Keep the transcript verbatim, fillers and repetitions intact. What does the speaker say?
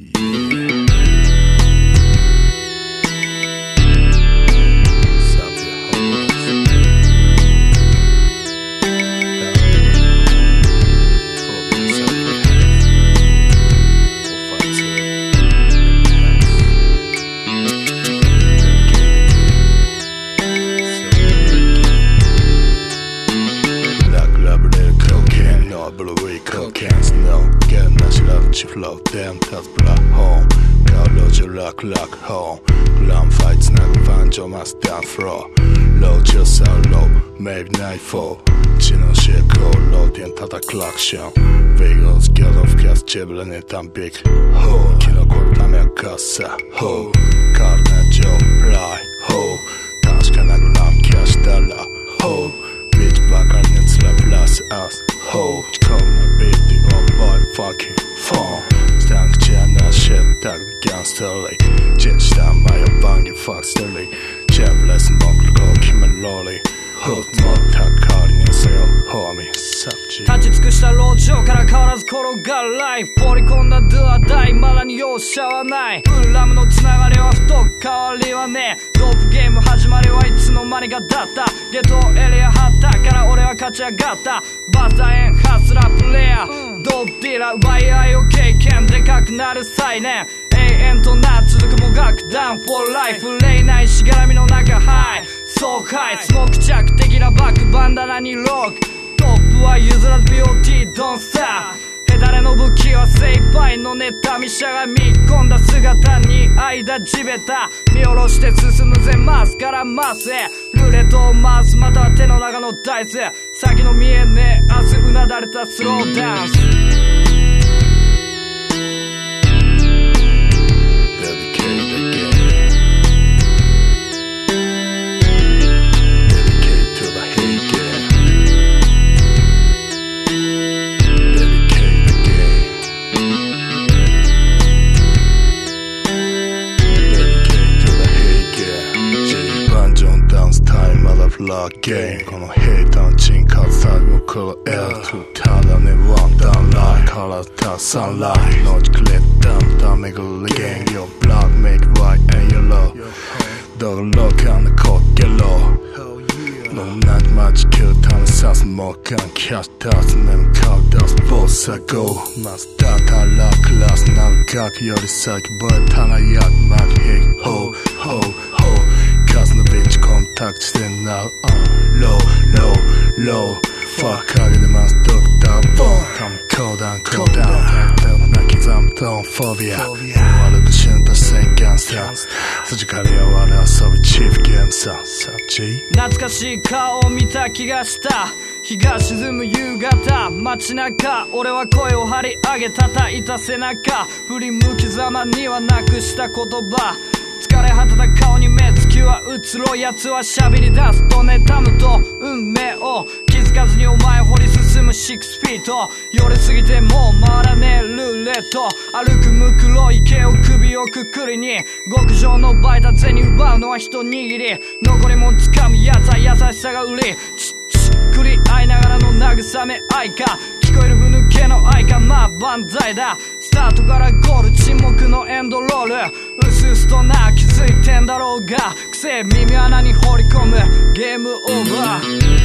Flow, damn tough black home. Go load your luck, luck home. Glam fights, never find your mask down throw. Load yourself low, maybe nightfall. Chino shit cold, load the entire clock show. Vegans get off cast, jibbling it on big hole. Kino korta med kassa, ho. Karna Joe, fly, ho. Danskarna glam, cash dollar, ho. Bitch backar, den släpp lass ass, ho. Kommer bitig och bara fucking phone. Stank tjänar shit, dag gangsterlig. Jetstammar, jag bangar fuck sterlig. Jävlas monkel, kimmel lolly. Hot mod, tack hörningen så jag har mig subject. 立ち尽くした路上から変わらず転がるライフ。放り込んだドア台、まだに容赦はない。ウルラムのつながりは太く変わりはねえ。ドープゲーム始まりはいつの間にかだった。ゲットエリア張ったから俺は勝ち上がった。バスターエンハスラープレイヤー、ドープディーラー奪い合いを経験。でかくなる再燃、永遠とな続くもがくダウン for life。 憂いないしがらみの中ハイソーハイ、スモーク着的なバックバンダナにロック。トップは譲らず ビーオーティー Don't stop。 ヘタレの武器は精一杯の妬みしゃがみ込んだ姿に間地べた見下ろして進むぜマスからマスへ。ルーレットを回す、または手の中のダイス。先の見えねえ明日うなだれたスローダンス。 Game このヘイターのチンカツタグを黒エルとただねワンダウンライン体サンライトノーチクレッダウンダメグリゲン Your blood make white and yellow ドローカンのコッケローのナッマジキルタのサスモーカンキャッシュダスメムカウダスボスサゴマスタータラクラスなるガキより先ボエタナヤクマキヘイホーホーホーカスのビッチコンタクトしてんな、uh, low, low, low ファック上げてますドクターボーンカムコーダウンコーダウンタイムな刻むトーンフォビア悪く瞬と宣言さ筋からやわれ遊びチーフゲームさサブチー懐かしい顔を見た気がした。日が沈む夕方街中、俺は声を張り上げ叩いた背中。振り向きざまにはなくした言葉。疲れ果てた顔に目つきは移ろ、奴は喋り出すと妬むと運命を気づかずにお前掘り進むシックスフィート。寄りすぎてもう回らねえルーレット。歩くむくろい毛を首をくくりに極上のバイタ銭奪うのは一握り。残りもん掴むやつは優しさが売り。チッチッくり合いながらの慰め合いか、聞こえるふぬけの愛か、まあ万歳だ。スタートからゴール沈黙のエンドロール。うすうすとな気づいてんだろうが、癖耳穴に放り込むゲームオーバー。